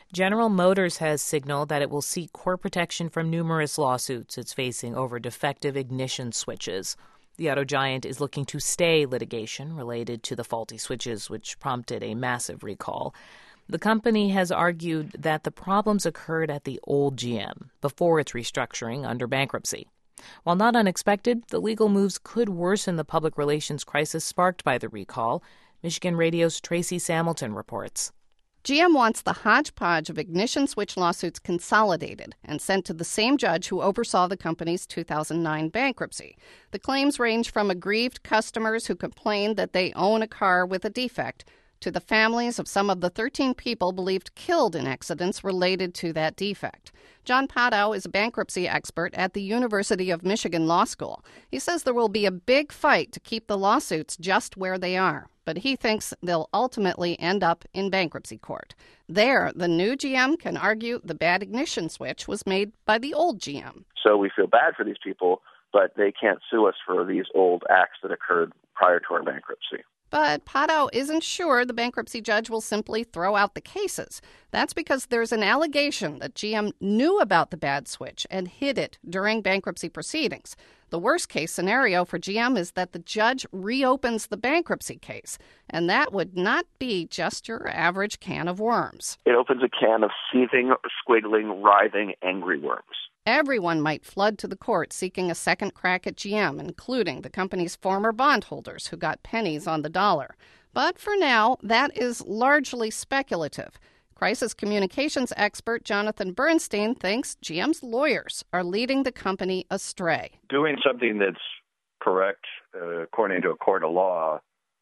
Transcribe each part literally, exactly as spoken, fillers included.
General Motors has signaled that it will seek court protection from numerous lawsuits it's facing over defective ignition switches. The auto giant is looking to stay litigation related to the faulty switches, which prompted a massive recall. The company has argued that the problems occurred at the old G M before its restructuring under bankruptcy. While not unexpected, the legal moves could worsen the public relations crisis sparked by the recall. Michigan Radio's Tracy Samilton reports. G M wants the hodgepodge of ignition switch lawsuits consolidated and sent to the same judge who oversaw the company's two thousand nine bankruptcy. The claims range from aggrieved customers who complained that they own a car with a defect to the families of some of the thirteen people believed killed in accidents related to that defect. John Podow is a bankruptcy expert at the University of Michigan Law School. He says there will be a big fight to keep the lawsuits just where they are, but he thinks they'll ultimately end up in bankruptcy court. There, the new G M can argue the bad ignition switch was made by the old G M. So we feel bad for these people, but they can't sue us for these old acts that occurred prior to our bankruptcy. But Podow isn't sure the bankruptcy judge will simply throw out the cases. That's because there's an allegation that G M knew about the bad switch and hid it during bankruptcy proceedings. The worst-case scenario for G M is that the judge reopens the bankruptcy case, and that would not be just your average can of worms. It opens a can of seething, squiggling, writhing, angry worms. Everyone might flood to the court seeking a second crack at G M, including the company's former bondholders who got pennies on the dollar. But for now, that is largely speculative. Crisis communications expert Jonathan Bernstein thinks G M's lawyers are leading the company astray. Doing something that's correct uh, according to a court of law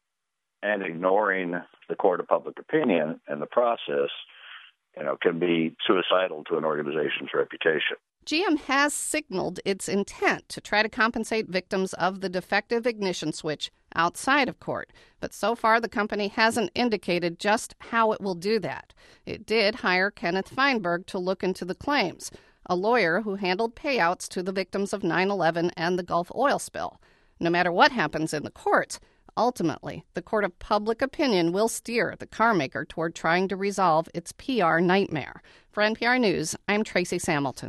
and ignoring the court of public opinion and the process, you know, can be suicidal to an organization's reputation. G M has signaled its intent to try to compensate victims of the defective ignition switch outside of court, but so far the company hasn't indicated just how it will do that. It did hire Kenneth Feinberg to look into the claims, a lawyer who handled payouts to the victims of nine eleven and the Gulf oil spill. No matter what happens in the courts, ultimately, the court of public opinion will steer the carmaker toward trying to resolve its P R nightmare. For N P R News, I'm Tracy Samilton.